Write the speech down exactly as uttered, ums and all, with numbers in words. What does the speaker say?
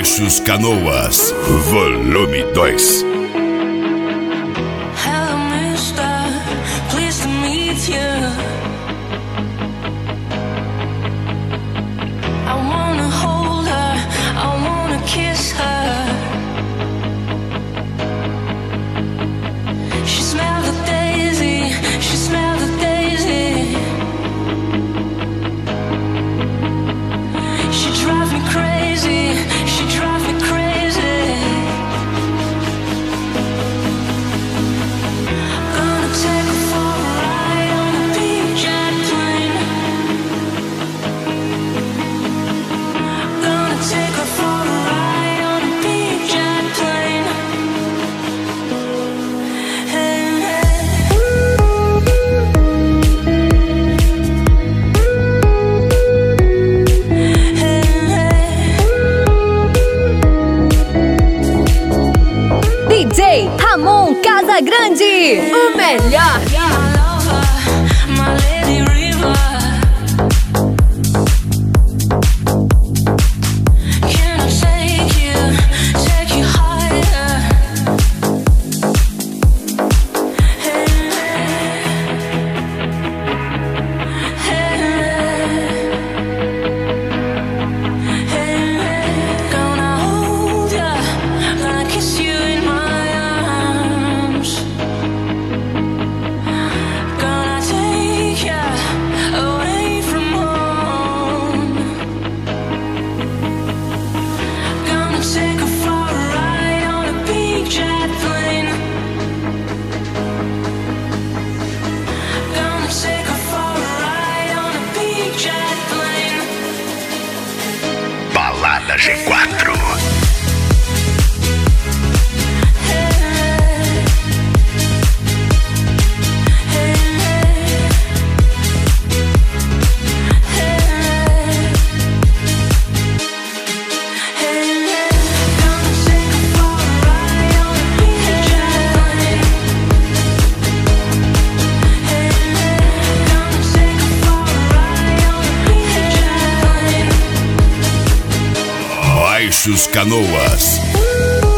Baixos Canoas, volume dois. Hello, mister, pleased to meet you. I wanna hold her, I wanna kiss her. She smelled the daisy, she smelled the daisy. She drives me crazy, she drives me crazy. Gonna take her for a ride on a big jet plane. Gonna take her for a ride on a big jet plane. Hey, D J Ramon Casagrande, o melhor. my lover, my lady river. Can I take you, take you higher? Hey, hey, hey. Gonna hold ya, gonna kiss you in my arms. Gonna take ya away from home. Gonna take her for a ride on a big jet plane. Gonna take her for a ride on a big jet plane. Balada G quatro. Baixos Canoas.